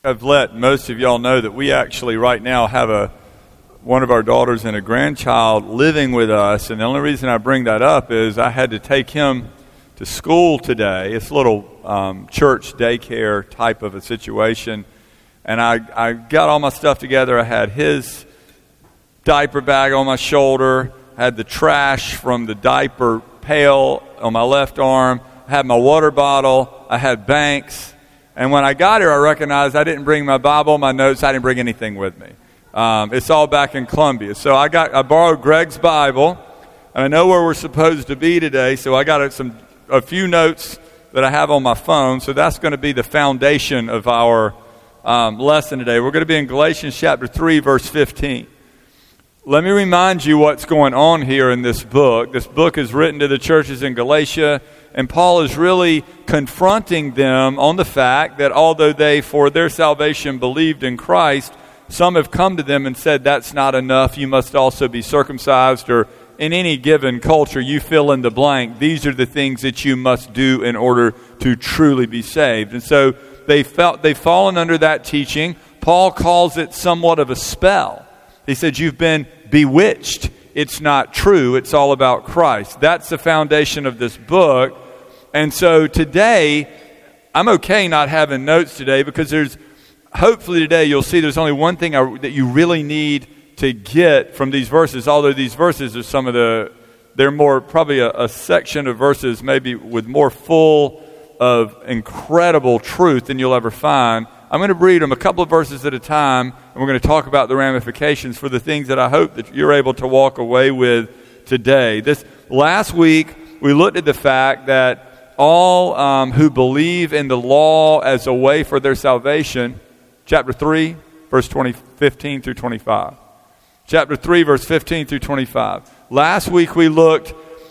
I've let most of y'all know that we actually right now have one of our daughters and a grandchild living with us, and the only reason I bring that up is I had to take him to school today. It's a little church daycare type of a situation, and I got all my stuff together. I had his diaper bag on my shoulder, had the trash from the diaper pail on my left arm, I had my water bottle, I had Banks. And when I got here, I recognized I didn't bring my Bible, my notes. I didn't bring anything with me. It's all back in Columbia. So I borrowed Greg's Bible, and I know where we're supposed to be today. So I got a few notes that I have on my phone. So that's going to be the foundation of our lesson today. We're going to be in Galatians chapter 3, verse 15. Let me remind you what's going on here in this book. This book is written to the churches in Galatia, and Paul is really confronting them on the fact that although they, for their salvation, believed in Christ, some have come to them and said, that's not enough, you must also be circumcised, or in any given culture, you fill in the blank. These are the things that you must do in order to truly be saved. And so they've fallen under that teaching. Paul calls it somewhat of a spell. He said, you've been bewitched. It's not true. It's all about Christ. That's the foundation of this book. And so today, I'm okay not having notes today because hopefully today you'll see there's only one thing that you really need to get from these verses, although these verses are they're more probably a section of verses maybe with more full of incredible truth than you'll ever find. I'm going to read them a couple of verses at a time, and we're going to talk about the ramifications for the things that I hope that you're able to walk away with today. Last week, we looked at the fact that all who believe in the law as a way for their salvation, chapter 3, verse 15 through 25. Chapter 3, verse 15 through 25. Last week, we looked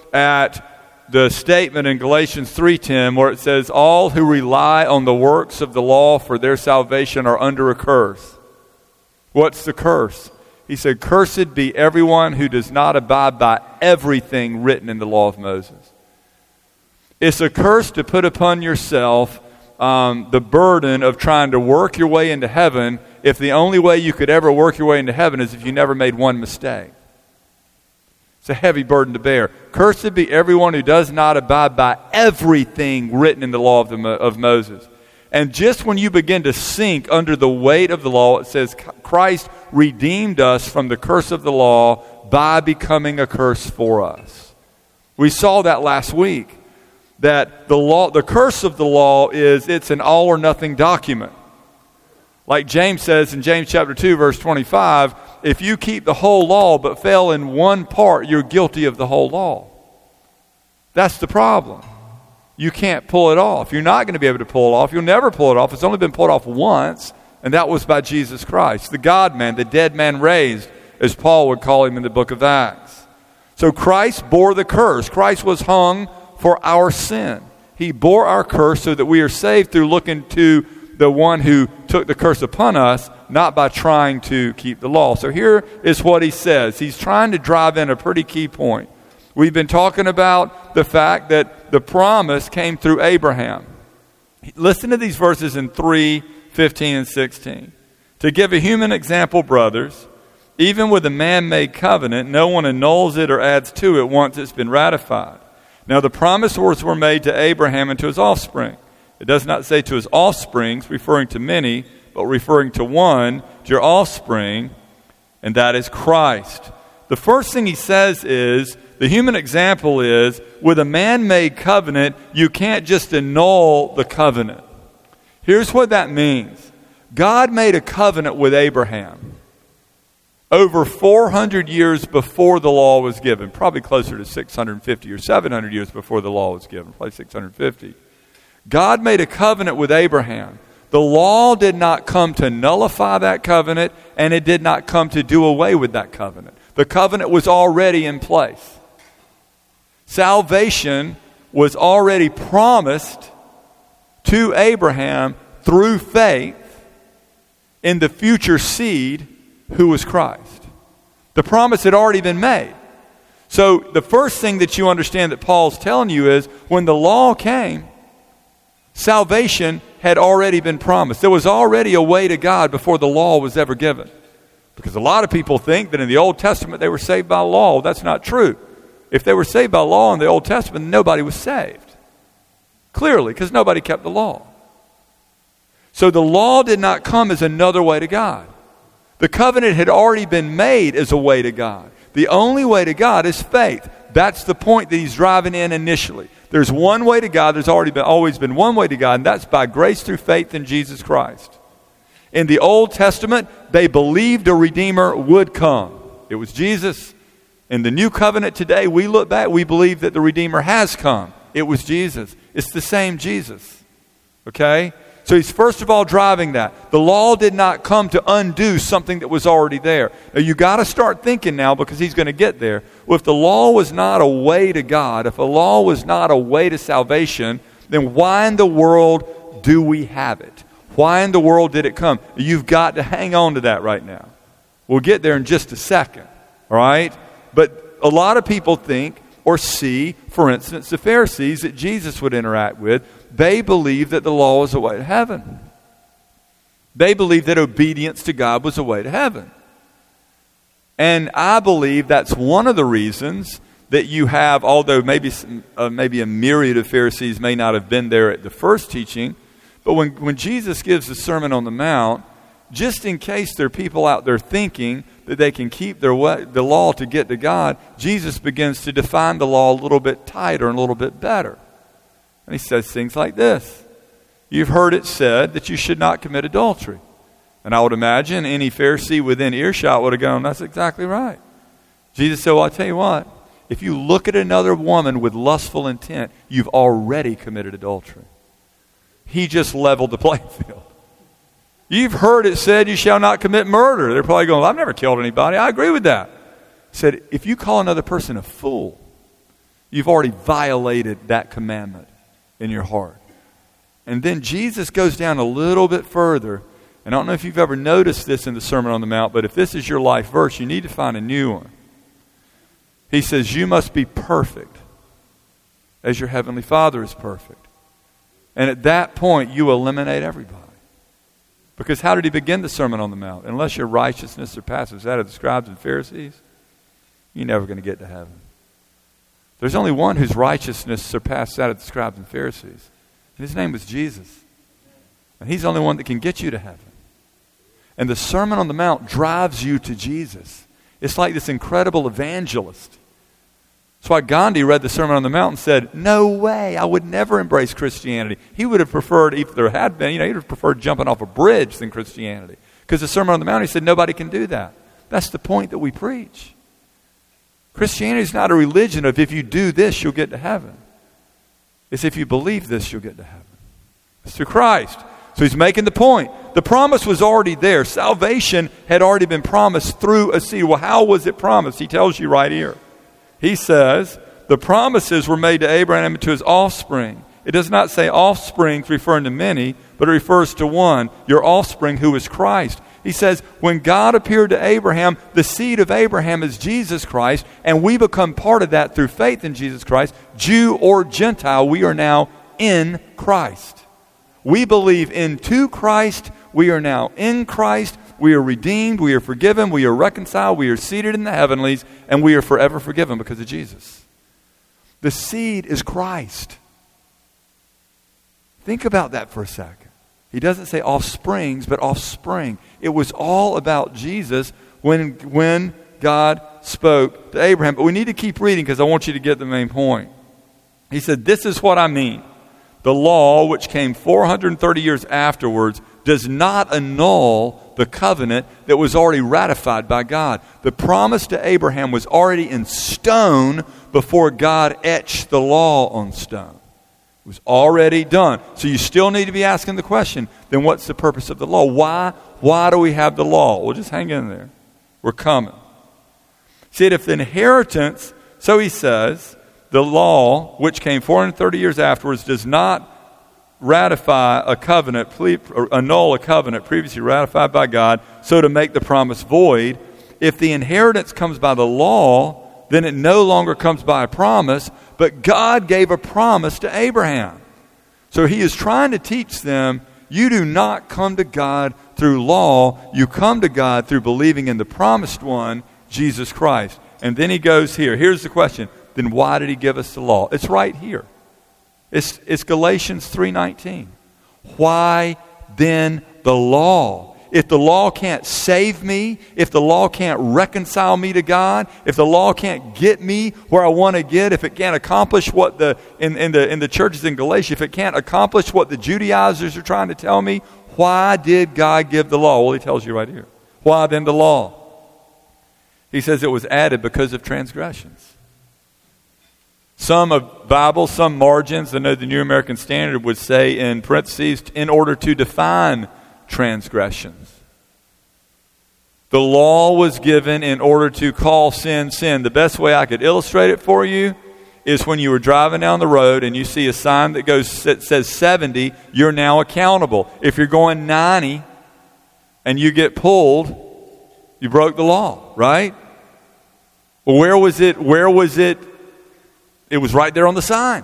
at the statement in Galatians 3:10 where it says, all who rely on the works of the law for their salvation are under a curse. What's the curse? He said, cursed be everyone who does not abide by everything written in the law of Moses. It's a curse to put upon yourself the burden of trying to work your way into heaven if the only way you could ever work your way into heaven is if you never made one mistake. It's a heavy burden to bear. Cursed be everyone who does not abide by everything written in the law of Moses. And just when you begin to sink under the weight of the law, it says Christ redeemed us from the curse of the law by becoming a curse for us. We saw that last week, that the curse of the law is it's an all or nothing document. Like James says in James chapter 2, verse 25, if you keep the whole law but fail in one part, you're guilty of the whole law. That's the problem. You can't pull it off. You're not going to be able to pull it off. You'll never pull it off. It's only been pulled off once, and that was by Jesus Christ, the God-man, the dead man raised, as Paul would call him in the book of Acts. So Christ bore the curse. Christ was hung for our sin. He bore our curse so that we are saved through looking to the one who took the curse upon us, not by trying to keep the law. So here is what he says. He's trying to drive in a pretty key point. We've been talking about the fact that the promise came through Abraham. Listen to these verses in 3, 15, and 16. To give a human example, brothers, even with a man-made covenant, no one annuls it or adds to it once it's been ratified. Now the promise words were made to Abraham and to his offspring. It does not say to his offsprings, referring to many, but referring to one, to your offspring, and that is Christ. The first thing he says is, the human example is, with a man-made covenant, you can't just annul the covenant. Here's what that means. God made a covenant with Abraham over 400 years before the law was given, probably closer to 650 or 700 years before the law was given, probably 650. God made a covenant with Abraham. The law did not come to nullify that covenant, and it did not come to do away with that covenant. The covenant was already in place. Salvation was already promised to Abraham through faith in the future seed who was Christ. The promise had already been made. So the first thing that you understand that Paul's telling you is when the law came, salvation had already been promised. There was already a way to God before the law was ever given. Because a lot of people think that in the Old Testament they were saved by law. That's not true. If they were saved by law in the Old Testament, nobody was saved. Clearly, because nobody kept the law. So the law did not come as another way to God. The covenant had already been made as a way to God. The only way to God is faith. That's the point that he's driving in initially. There's one way to God. There's always been one way to God, and that's by grace through faith in Jesus Christ. In the Old Testament, they believed a Redeemer would come. It was Jesus. In the New Covenant today, we look back, we believe that the Redeemer has come. It was Jesus. It's the same Jesus. Okay? So he's first of all driving that. The law did not come to undo something that was already there. Now you got to start thinking now, because he's going to get there. Well, if the law was not a way to God, if the law was not a way to salvation, then why in the world do we have it? Why in the world did it come? You've got to hang on to that right now. We'll get there in just a second. All right? But a lot of people think or see, for instance, the Pharisees that Jesus would interact with, they believed that the law was a way to heaven. They believed that obedience to God was a way to heaven. And I believe that's one of the reasons that you have, although maybe a myriad of Pharisees may not have been there at the first teaching, but when Jesus gives the Sermon on the Mount, just in case there are people out there thinking that they can keep the law to get to God, Jesus begins to define the law a little bit tighter and a little bit better. And he says things like this. You've heard it said that you should not commit adultery. And I would imagine any Pharisee within earshot would have gone, that's exactly right. Jesus said, well, I'll tell you what. If you look at another woman with lustful intent, you've already committed adultery. He just leveled the playing field. You've heard it said you shall not commit murder. They're probably going, well, I've never killed anybody. I agree with that. He said, if you call another person a fool, you've already violated that commandment in your heart. And then Jesus goes down a little bit further. And I don't know if you've ever noticed this in the Sermon on the Mount, but if this is your life verse, you need to find a new one. He says, you must be perfect as your heavenly Father is perfect. And at that point, you eliminate everybody. Because how did he begin the Sermon on the Mount? Unless your righteousness surpasses that of the scribes and Pharisees, you're never going to get to heaven. There's only one whose righteousness surpassed that of the scribes and Pharisees. And his name was Jesus. And he's the only one that can get you to heaven. And the Sermon on the Mount drives you to Jesus. It's like this incredible evangelist. That's why Gandhi read the Sermon on the Mount and said, no way, I would never embrace Christianity. He would have preferred, if there had been, he would have preferred jumping off a bridge than Christianity. Because the Sermon on the Mount, he said, nobody can do that. That's the point that we preach. Christianity is not a religion of if you do this, you'll get to heaven. It's if you believe this, you'll get to heaven. It's through Christ. So he's making the point. The promise was already there. Salvation had already been promised through a seed. Well, how was it promised? He tells you right here. He says, the promises were made to Abraham and to his offspring. It does not say offsprings referring to many, but it refers to one, your offspring, who is Christ. He says, when God appeared to Abraham, the seed of Abraham is Jesus Christ, and we become part of that through faith in Jesus Christ. Jew or Gentile, we are now in Christ. We believe into Christ. We are now in Christ. We are redeemed. We are forgiven. We are reconciled. We are seated in the heavenlies, and we are forever forgiven because of Jesus. The seed is Christ. Think about that for a second. He doesn't say offsprings, but offspring. It was all about Jesus when God spoke to Abraham. But we need to keep reading because I want you to get the main point. He said, this is what I mean. The law, which came 430 years afterwards, does not annul the covenant that was already ratified by God. The promise to Abraham was already in stone before God etched the law on stone. It was already done. So you still need to be asking the question, then what's the purpose of the law? Why do we have the law? Well, just hang in there. We're coming. See, if the inheritance, so he says, the law, which came 430 years afterwards, does not ratify a covenant, or annul a covenant previously ratified by God, so to make the promise void. If the inheritance comes by the law, then it no longer comes by a promise, but God gave a promise to Abraham. So he is trying to teach them, You do not come to God through law. You come to God through believing in the promised one, Jesus Christ. And then he goes here. Here's the question. Then why did he give us the law? It's right here. It's Galatians 3:19. Why then the law? If the law can't save me, if the law can't reconcile me to God, if the law can't get me where I want to get, if it can't accomplish what in the churches in Galatia, if it can't accomplish what the Judaizers are trying to tell me, why did God give the law? Well, he tells you right here. Why then the law? He says it was added because of transgressions. Some of Bible, some margins, I know the New American Standard would say in parentheses, in order to define transgressions. The law was given in order to call sin, sin. The best way I could illustrate it for you is when you were driving down the road and you see a sign that says 70, you're now accountable. If you're going 90 and you get pulled, you broke the law, right? Well, where was it? It was right there on the sign.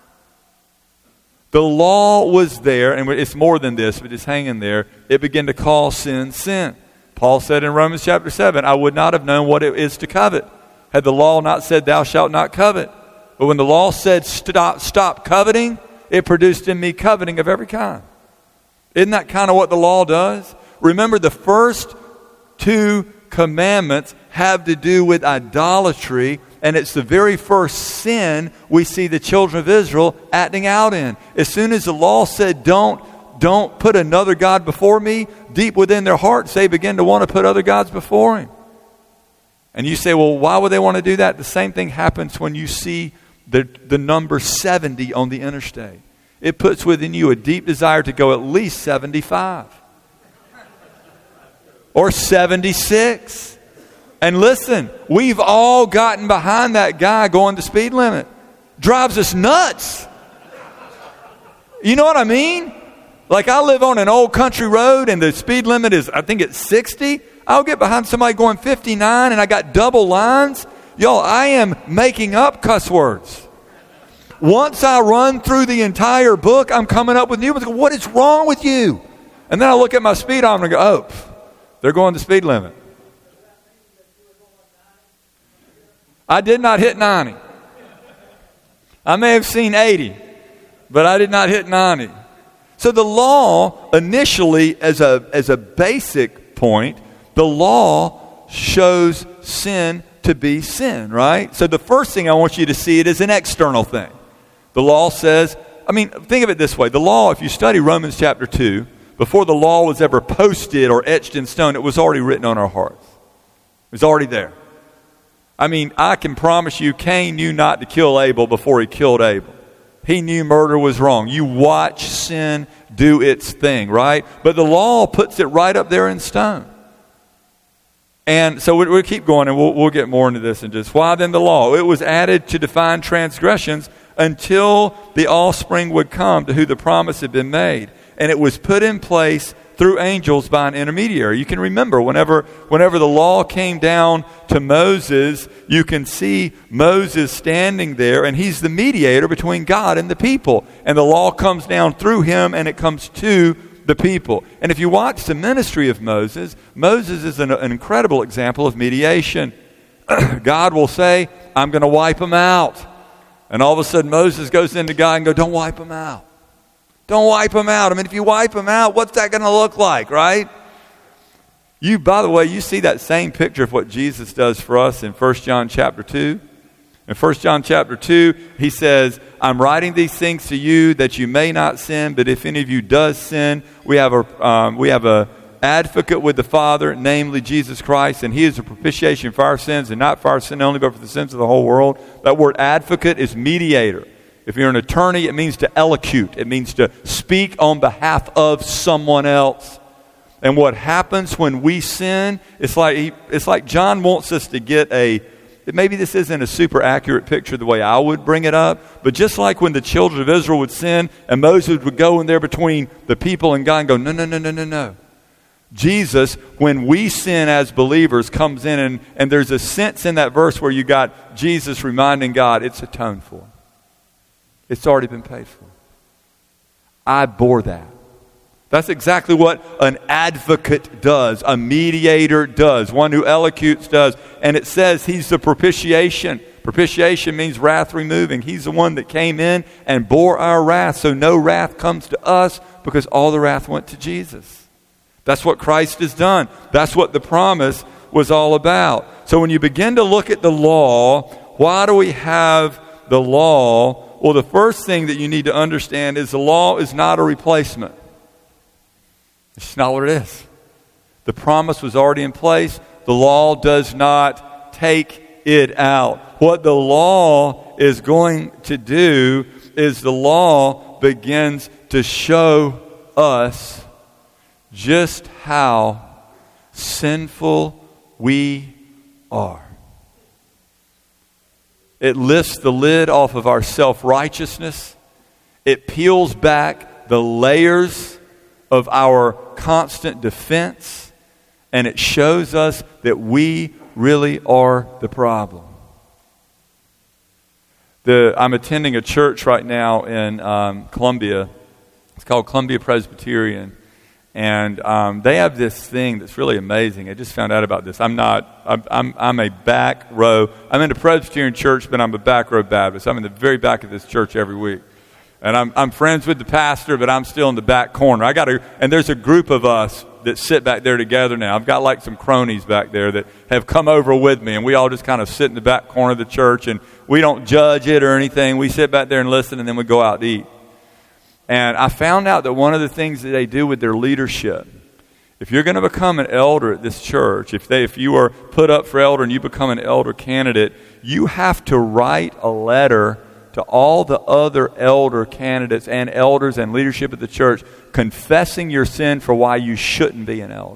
The law was there, and it's more than this, but it's hanging there. It began to call sin, sin. Paul said in Romans chapter 7, I would not have known what it is to covet, had the law not said, thou shalt not covet. But when the law said, stop coveting, it produced in me coveting of every kind. Isn't that kind of what the law does? Remember, the first two commandments have to do with idolatry, and it's the very first sin we see the children of Israel acting out in. As soon as the law said, don't put another God before me, deep within their hearts, they begin to want to put other gods before him. And you say, well, why would they want to do that? The same thing happens when you see the number 70 on the interstate. It puts within you a deep desire to go at least 75. Or 76. And listen, we've all gotten behind that guy going the speed limit. Drives us nuts. You know what I mean? Like I live on an old country road and the speed limit is, I think it's 60. I'll get behind somebody going 59 and I got double lines. Y'all, I am making up cuss words. Once I run through the entire book, I'm coming up with new ones. What is wrong with you? And then I look at my speedometer and go, oh, they're going the speed limit. I did not hit 90. I may have seen 80, but I did not hit 90. So the law, initially, as a basic point, the law shows sin to be sin, right? So the first thing I want you to see it as an external thing. The law says, think of it this way. The law, if you study Romans chapter 2, before the law was ever posted or etched in stone, it was already written on our hearts. It was already there. I can promise you, Cain knew not to kill Abel before he killed Abel. He knew murder was wrong. You watch sin do its thing, right? But the law puts it right up there in stone. And so we'll keep going, and we'll get more into this in just. Why then the law? It was added to define transgressions until the offspring would come to who the promise had been made. And it was put in place through angels by an intermediary. You can remember whenever the law came down to Moses, you can see Moses standing there, and he's the mediator between God and the people. And the law comes down through him, and it comes to the people. And if you watch the ministry of Moses, Moses is an incredible example of mediation. God will say, I'm going to wipe them out. And all of a sudden Moses goes into God and goes, don't wipe them out. Don't wipe them out. If you wipe them out, what's that going to look like, right? By the way, you see that same picture of what Jesus does for us in 1 John chapter 2. In 1 John chapter 2, he says, I'm writing these things to you that you may not sin, but if any of you does sin, we have a advocate with the Father, namely Jesus Christ, and he is a propitiation for our sins, and not for our sin only, but for the sins of the whole world. That word advocate is mediator. If you're an attorney, it means to elocute. It means to speak on behalf of someone else. And what happens when we sin, it's like John wants us to get maybe this isn't a super accurate picture the way I would bring it up, but just like when the children of Israel would sin and Moses would go in there between the people and God and go, no. Jesus, when we sin as believers, comes in and there's a sense in that verse where you got Jesus reminding God, it's atoned for. It's already been paid for. I bore that. That's exactly what an advocate does, a mediator does, one who elocutes does. And it says he's the propitiation. Propitiation means wrath removing. He's the one that came in and bore our wrath, so no wrath comes to us because all the wrath went to Jesus. That's what Christ has done. That's what the promise was all about. So when you begin to look at the law, why do we have the law? Well, the first thing that you need to understand is the law is not a replacement. It's not what it is. The promise was already in place. The law does not take it out. What the law is going to do is the law begins to show us just how sinful we are. It lifts the lid off of our self-righteousness. It peels back the layers of our constant defense, and it shows us that we really are the problem. I'm attending a church right now in Columbia. It's called Columbia Presbyterian, and they have this thing that's really amazing. I just found out about this. I'm a back row. I'm in a Presbyterian church, but I'm a back row Baptist. I'm in the very back of this church every week. And I'm friends with the pastor, but I'm still in the back corner. And there's a group of us that sit back there together now. I've got like some cronies back there that have come over with me, and we all just kind of sit in the back corner of the church, and we don't judge it or anything. We sit back there and listen, and then we go out to eat. And I found out that one of the things that they do with their leadership, if you're going to become an elder at this church, if you are put up for elder and you become an elder candidate, you have to write a letter to all the other elder candidates and elders and leadership of the church confessing your sin for why you shouldn't be an elder.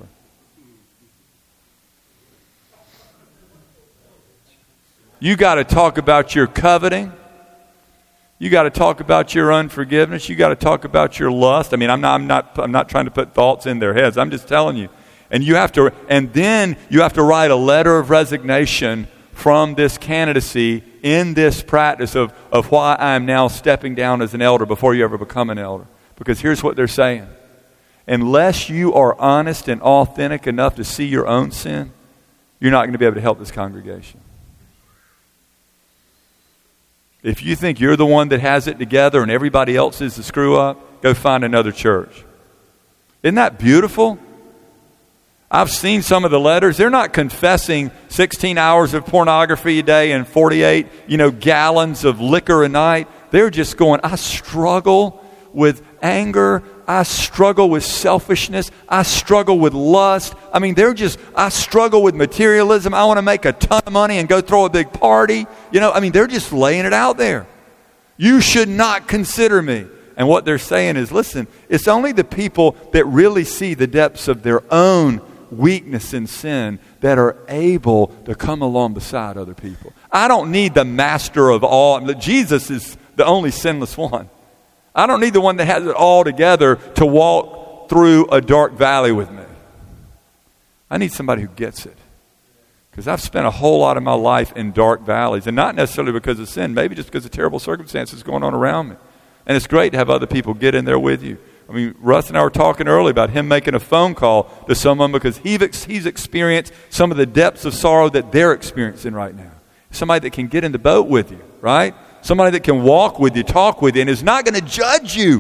You got to talk about your coveting. You got to talk about your unforgiveness. You got to talk about your lust. I mean, I'm not trying to put thoughts in their heads. I'm just telling you. And then you have to write a letter of resignation from this candidacy in this practice of why I'm now stepping down as an elder before you ever become an elder. Because here's what they're saying. Unless you are honest and authentic enough to see your own sin, you're not going to be able to help this congregation. If you think you're the one that has it together and everybody else is the screw up, go find another church. Isn't that beautiful? I've seen some of the letters. They're not confessing 16 hours of pornography a day and 48, gallons of liquor a night. They're just going, I struggle with anger. I struggle with selfishness. I struggle with lust. I mean, I struggle with materialism. I want to make a ton of money and go throw a big party. They're just laying it out there. You should not consider me. And what they're saying is, listen, it's only the people that really see the depths of their own weakness and sin that are able to come along beside other people. I don't need the master of all. Jesus is the only sinless one. I don't need the one that has it all together to walk through a dark valley with me. I need somebody who gets it. Because I've spent a whole lot of my life in dark valleys, and not necessarily because of sin, maybe just because of terrible circumstances going on around me. And it's great to have other people get in there with you. I mean, Russ and I were talking earlier about him making a phone call to someone because he's experienced some of the depths of sorrow that they're experiencing right now. Somebody that can get in the boat with you, right? Somebody that can walk with you, talk with you, and is not going to judge you.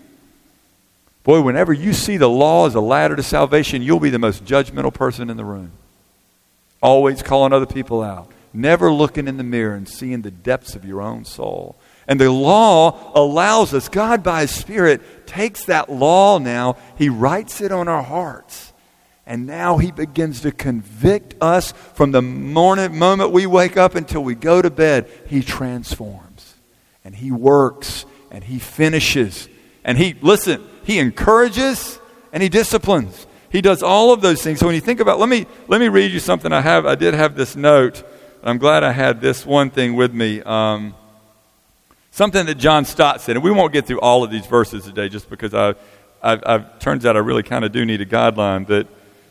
Boy, whenever you see the law as a ladder to salvation, you'll be the most judgmental person in the room. Always calling other people out. Never looking in the mirror and seeing the depths of your own soul. And the law allows us, God by His Spirit takes that law now, He writes it on our hearts. And now He begins to convict us from the moment we wake up until we go to bed. He transforms. And He works. And He finishes. And He encourages and He disciplines. He does all of those things. So when you think about, let me read you something I did have this note. I'm glad I had this one thing with me. Something that John Stott said, and we won't get through all of these verses today just because turns out I really kind of do need a guideline. But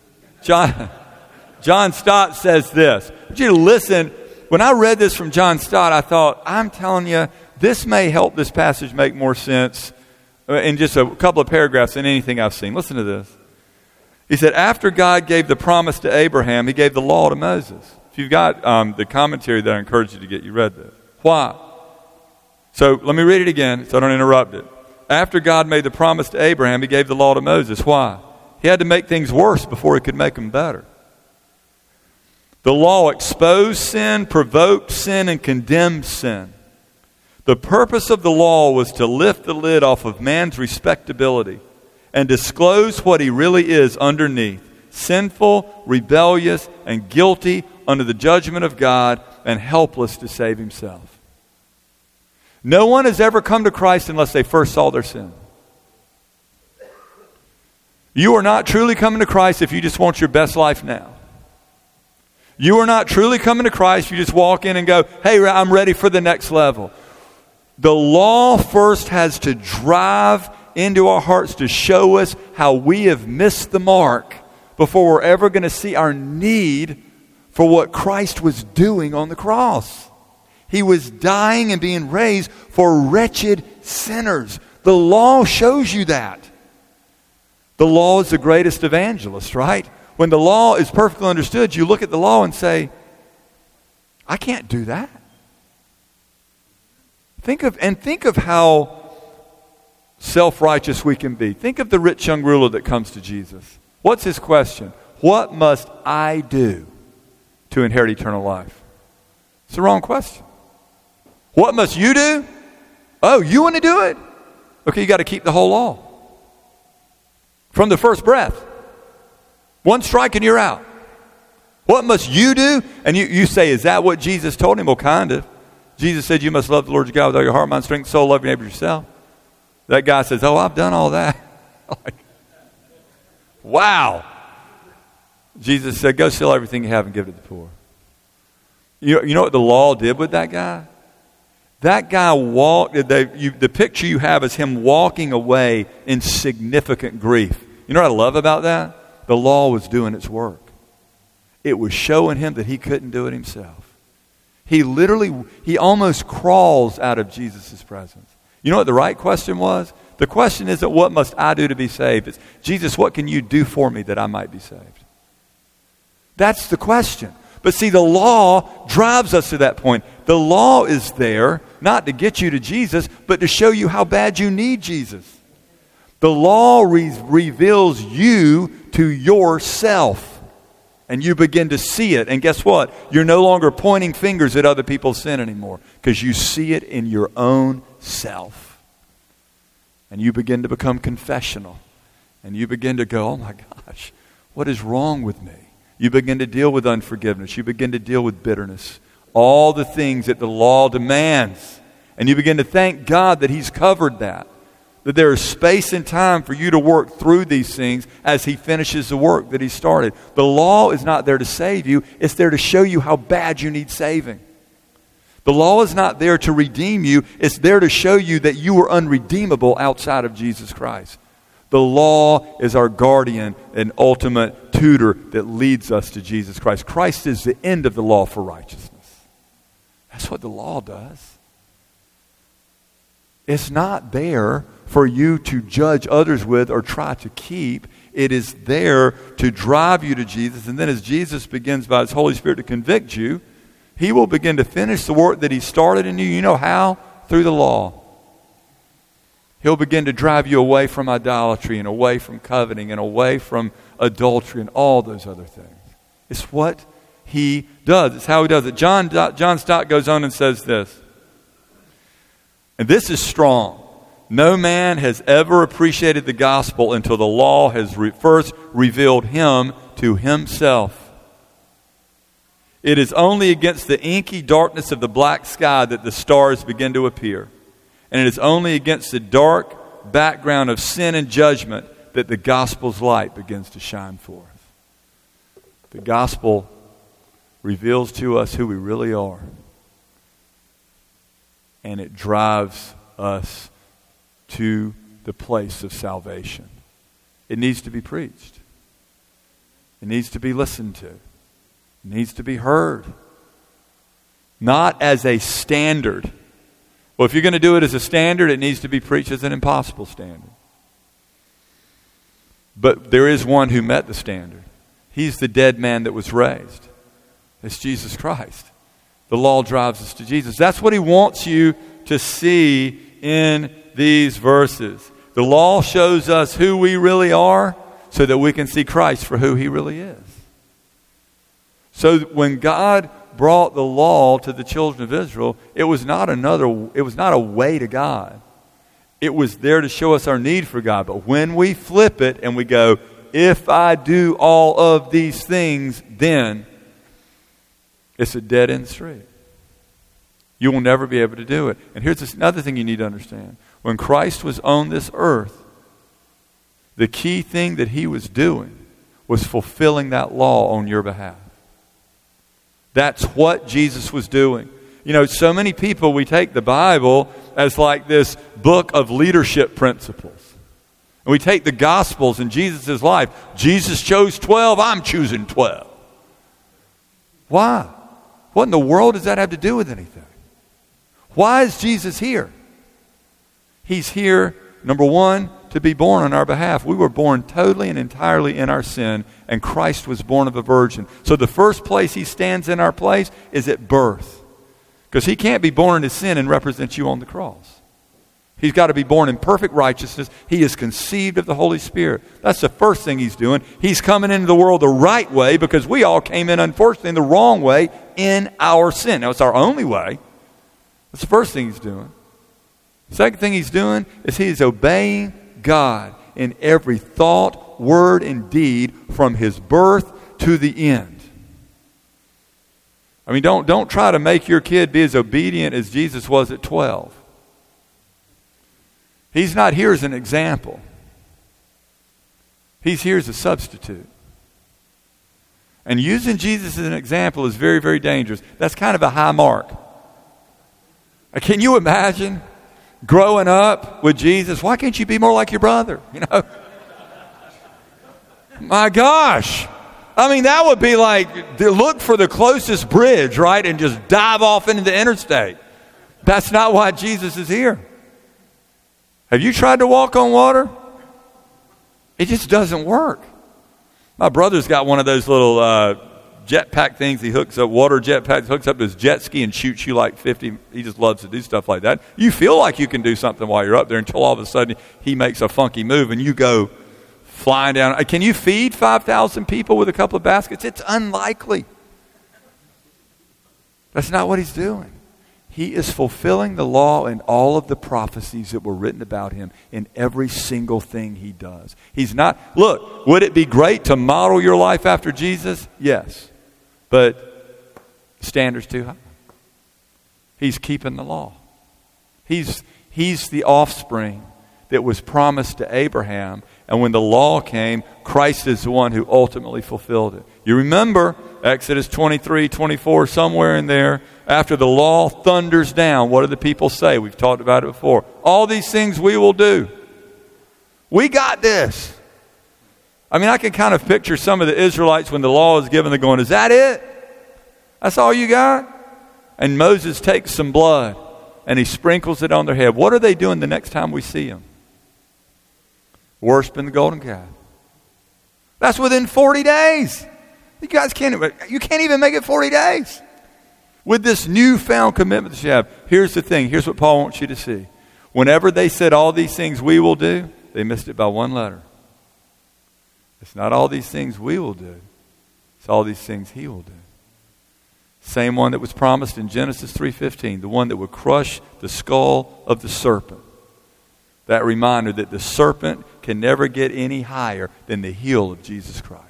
John Stott says this. I want you to listen. When I read this from John Stott, I thought, I'm telling you, this may help this passage make more sense in just a couple of paragraphs in anything I've seen. Listen to this. He said, after God gave the promise to Abraham, he gave the law to Moses. If you've got the commentary that I encourage you to get, you read this. Why? So let me read it again so I don't interrupt it. After God made the promise to Abraham, he gave the law to Moses. Why? He had to make things worse before he could make them better. The law exposed sin, provoked sin, and condemned sin. The purpose of the law was to lift the lid off of man's respectability and disclose what he really is underneath, sinful, rebellious, and guilty under the judgment of God and helpless to save himself. No one has ever come to Christ unless they first saw their sin. You are not truly coming to Christ if you just want your best life now. You are not truly coming to Christ if you just walk in and go, hey, I'm ready for the next level. The law first has to drive into our hearts to show us how we have missed the mark before we're ever going to see our need for what Christ was doing on the cross. He was dying and being raised for wretched sinners. The law shows you that. The law is the greatest evangelist, right? When the law is perfectly understood, you look at the law and say, I can't do that. Think of how self-righteous we can be. Think of the rich young ruler that comes to Jesus. What's his question? What must I do to inherit eternal life? It's the wrong question. What must you do? Oh, you want to do it? Okay, you got to keep the whole law. From the first breath. One strike and you're out. What must you do? And you say, is that what Jesus told him? Well, kind of. Jesus said you must love the Lord your God with all your heart, mind, strength, soul, love your neighbor yourself. That guy says, oh, I've done all that. Like, wow. Jesus said, go sell everything you have and give it to the poor. You know what the law did with that guy? That guy walked, the picture you have is him walking away in significant grief. You know what I love about that? The law was doing its work. It was showing him that he couldn't do it himself. He almost crawls out of Jesus' presence. You know what the right question was? The question isn't what must I do to be saved? It's, Jesus, what can you do for me that I might be saved? That's the question. But see, the law drives us to that point. The law is there not to get you to Jesus, but to show you how bad you need Jesus. The law reveals you to yourself. And you begin to see it. And guess what? You're no longer pointing fingers at other people's sin anymore. Because you see it in your own self. And you begin to become confessional. And you begin to go, oh my gosh, what is wrong with me? You begin to deal with unforgiveness. You begin to deal with bitterness. All the things that the law demands. And you begin to thank God that He's covered that. That there is space and time for you to work through these things as He finishes the work that He started. The law is not there to save you. It's there to show you how bad you need saving. The law is not there to redeem you. It's there to show you that you are unredeemable outside of Jesus Christ. The law is our guardian and ultimate tutor that leads us to Jesus Christ. Christ is the end of the law for righteousness. That's what the law does. It's not there for you to judge others with or try to keep. It is there to drive you to Jesus. And then as Jesus begins by His Holy Spirit to convict you, He will begin to finish the work that He started in you. You know how? Through the law. He'll begin to drive you away from idolatry and away from coveting and away from adultery and all those other things. It's what He does. It's how He does it. John Stott goes on and says this. And this is strong. No man has ever appreciated the gospel until the law has first revealed him to himself. It is only against the inky darkness of the black sky that the stars begin to appear. And it is only against the dark background of sin and judgment that the gospel's light begins to shine forth. The gospel reveals to us who we really are. And it drives us to the place of salvation. It needs to be preached. It needs to be listened to. It needs to be heard. Not as a standard, Well, if you're going to do it as a standard, it needs to be preached as an impossible standard. But there is one who met the standard. He's the dead man that was raised. It's Jesus Christ. The law drives us to Jesus. That's what he wants you to see in these verses. The law shows us who we really are so that we can see Christ for who he really is. So when God brought the law to the children of Israel, it was not a way to God. It was there to show us our need for God. But when we flip it and we go, if I do all of these things, then it's a dead-end street. You will never be able to do it. And here's another thing you need to understand. When Christ was on this earth, the key thing that he was doing was fulfilling that law on your behalf. That's what Jesus was doing. You know, so many people, we take the Bible as like this book of leadership principles. And we take the Gospels in Jesus' life. Jesus chose 12, I'm choosing 12. Why? What in the world does that have to do with anything? Why is Jesus here? He's here, number one, to be born on our behalf. We were born totally and entirely in our sin, and Christ was born of a virgin. So the first place he stands in our place is at birth. Because he can't be born in his sin and represent you on the cross. He's got to be born in perfect righteousness. He is conceived of the Holy Spirit. That's the first thing he's doing. He's coming into the world the right way because we all came in, unfortunately, in the wrong way in our sin. Now, it's our only way. That's the first thing he's doing. The second thing he's doing is he is obeying God in every thought, word, and deed from his birth to the end. I mean, don't try to make your kid be as obedient as Jesus was at 12. He's not here as an example. He's here as a substitute. And using Jesus as an example is very, very dangerous. That's kind of a high mark. Can you imagine growing up with Jesus? Why can't you be more like your brother? You know? My gosh. I mean, that would be like, look for the closest bridge, right? And just dive off into the interstate. That's not why Jesus is here. Have you tried to walk on water? It just doesn't work. My brother's got one of those little jetpack things. He hooks up, water jetpacks, hooks up his jet ski and shoots you like 50. He just loves to do stuff like that. You feel like you can do something while you're up there until all of a sudden he makes a funky move and you go flying down. Can you feed 5,000 people with a couple of baskets? It's unlikely. That's not what he's doing. He is fulfilling the law and all of the prophecies that were written about him in every single thing he does. He's not, look, would it be great to model your life after Jesus? Yes. But the standard's too high. He's keeping the law. He's the offspring that was promised to Abraham. And when the law came, Christ is the one who ultimately fulfilled it. You remember Exodus 23, 24, somewhere in there, after the law thunders down, what do the people say? We've talked about it before. All these things we will do. We got this. I mean, I can kind of picture some of the Israelites when the law is given, they're going, is that it? That's all you got? And Moses takes some blood and he sprinkles it on their head. What are they doing the next time we see them? Worshiping the golden calf. That's within 40 days. You can't even make it 40 days. With this newfound commitment that you have, here's the thing. Here's what Paul wants you to see. Whenever they said all these things we will do, they missed it by one letter. It's not all these things we will do. It's all these things he will do. Same one that was promised in Genesis 3:15, the one that would crush the skull of the serpent. That reminder that the serpent can never get any higher than the heel of Jesus Christ.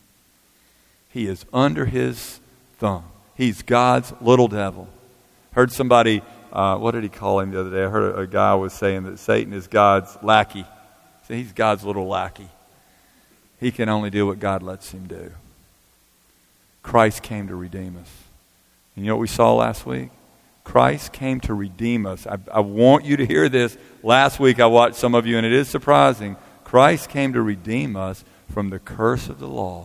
He is under his thumb. He's God's little devil. Heard somebody, what did he call him the other day? I heard a guy was saying that Satan is God's lackey. So he's God's little lackey. He can only do what God lets him do. Christ came to redeem us. And you know what we saw last week? Christ came to redeem us. I want you to hear this. Last week I watched some of you, and it is surprising. Christ came to redeem us from the curse of the law.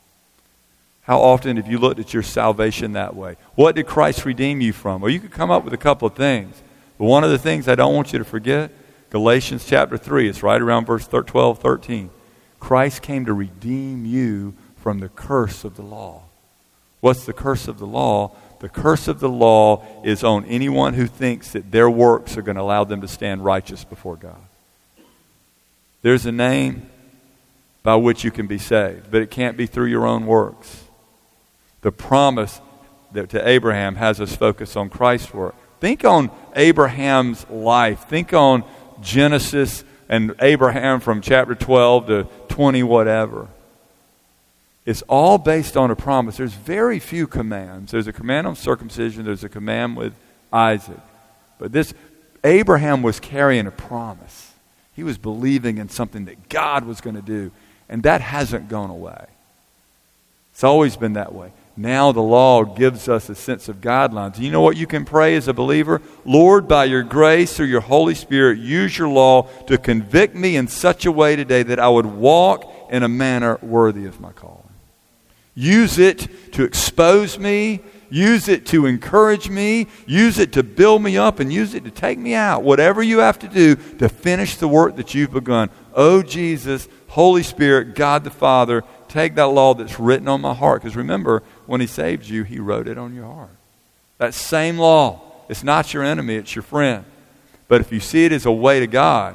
How often have you looked at your salvation that way? What did Christ redeem you from? Well, you could come up with a couple of things. But one of the things I don't want you to forget, Galatians chapter 3, it's right around verse 12, 13. Christ came to redeem you from the curse of the law. What's the curse of the law? The curse of the law is on anyone who thinks that their works are going to allow them to stand righteous before God. There's a name by which you can be saved, but it can't be through your own works. The promise that to Abraham has us focus on Christ's work. Think on Abraham's life. Think on Genesis and Abraham from chapter 12 to 20 whatever. It's all based on a promise. There's very few commands. There's a command on circumcision. There's a command with Isaac. But this, Abraham was carrying a promise. He was believing in something that God was going to do. And that hasn't gone away. It's always been that way. Now the law gives us a sense of guidelines. You know what you can pray as a believer? Lord, by your grace through your Holy Spirit, use your law to convict me in such a way today that I would walk in a manner worthy of my calling. Use it to expose me. Use it to encourage me. Use it to build me up, and use it to take me out. Whatever you have to do to finish the work that you've begun. Oh, Jesus, Holy Spirit, God the Father, take that law that's written on my heart. Because remember, when He saved you, He wrote it on your heart. That same law. It's not your enemy, it's your friend. But if you see it as a way to God,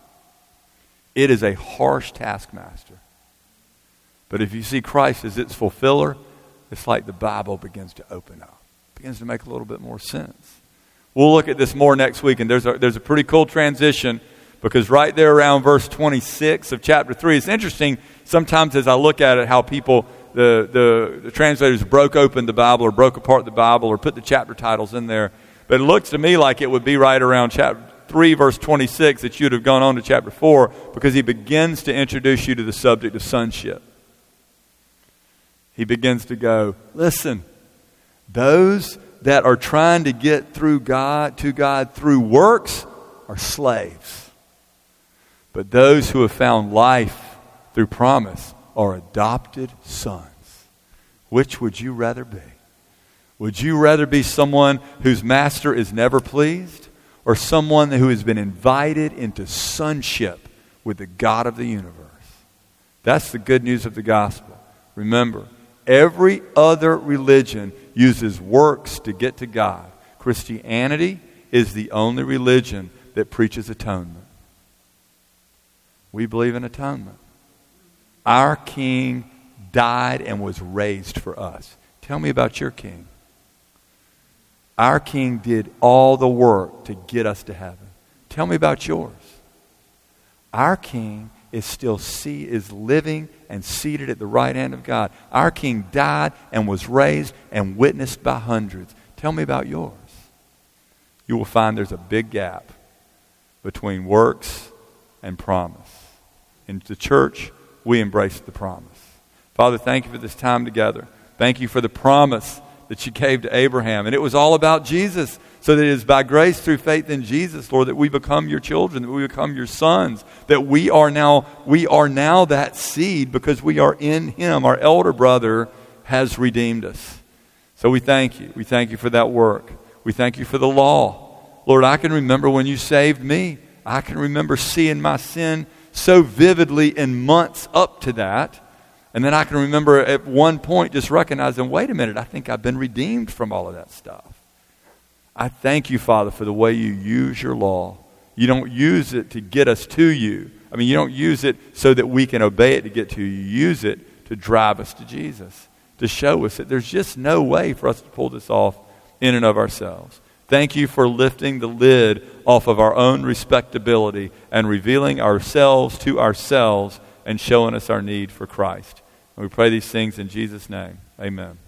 it is a harsh taskmaster. But if you see Christ as its fulfiller, it's like the Bible begins to open up. It begins to make a little bit more sense. We'll look at this more next week, and there's a pretty cool transition, because right there around verse 26 of chapter 3, it's interesting sometimes as I look at it how people, the translators broke open the Bible or broke apart the Bible or put the chapter titles in there. But it looks to me like it would be right around chapter 3, verse 26 that you'd have gone on to chapter 4, because he begins to introduce you to the subject of sonship. He begins to go, listen, those that are trying to get through God, to God through works are slaves. But those who have found life through promise are adopted sons. Which would you rather be? Would you rather be someone whose master is never pleased, or someone who has been invited into sonship with the God of the universe? That's the good news of the gospel. Remember, every other religion uses works to get to God. Christianity is the only religion that preaches atonement. We believe in atonement. Our King died and was raised for us. Tell me about your King. Our King did all the work to get us to heaven. Tell me about yours. Our King is still is living and seated at the right hand of God. Our King died and was raised and witnessed by hundreds. Tell me about yours. You will find there's a big gap between works and promise. In the church, we embrace the promise. Father, thank you for this time together. Thank you for the promise that you gave to Abraham. And it was all about Jesus. So that it is by grace through faith in Jesus, Lord, that we become your children, that we become your sons, that we are now that seed because we are in him. Our elder brother has redeemed us. So we thank you. We thank you for that work. We thank you for the law. Lord, I can remember when you saved me. I can remember seeing my sin so vividly in months up to that. And then I can remember at one point just recognizing, wait a minute, I think I've been redeemed from all of that stuff. I thank you, Father, for the way you use your law. You don't use it to get us to you. I mean, you don't use it so that we can obey it to get to you. You use it to drive us to Jesus, to show us that there's just no way for us to pull this off in and of ourselves. Thank you for lifting the lid off of our own respectability and revealing ourselves to ourselves and showing us our need for Christ. And we pray these things in Jesus' name. Amen.